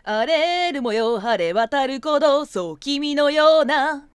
荒れる模様晴れ渡る鼓動、そう君のような。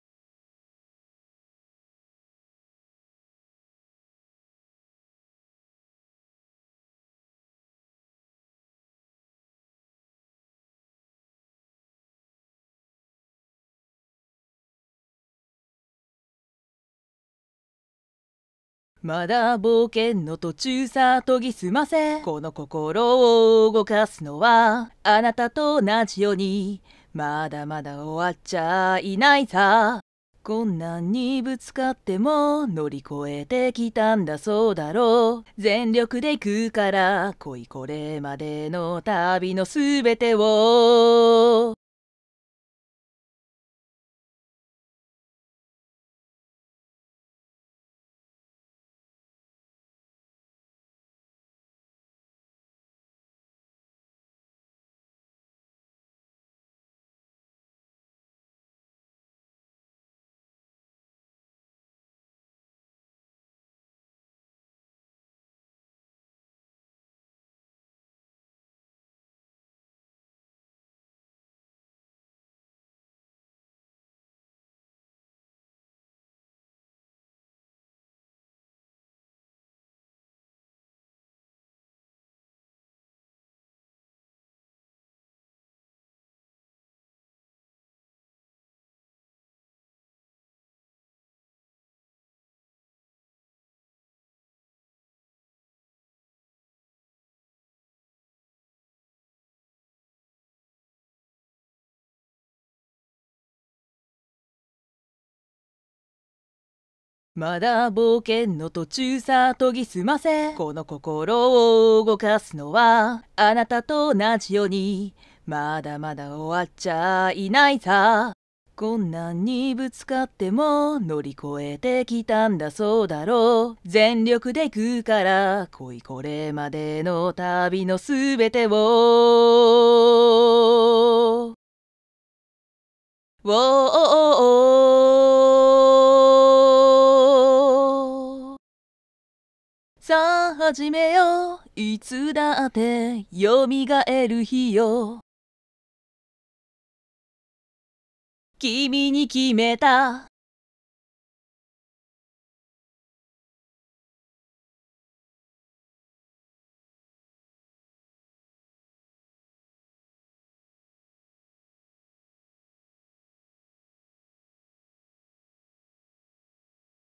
まだ冒険の途中さ、研ぎ澄ませ、この心を動かすのはあなたと同じように、まだまだ終わっちゃいないさ。困難にぶつかっても乗り越えてきたんだ、そうだろう。全力で行くから恋、これまでの旅のすべてを。まだ冒険の途中さ、研ぎ澄ませ、この心を動かすのはあなたと同じように、まだまだ終わっちゃいないさ。困難にぶつかっても乗り越えてきたんだ、そうだろう。全力で行くから恋、これまでの旅のすべてを。さあ始めよう、いつだってよみがえる日よ。君に決めた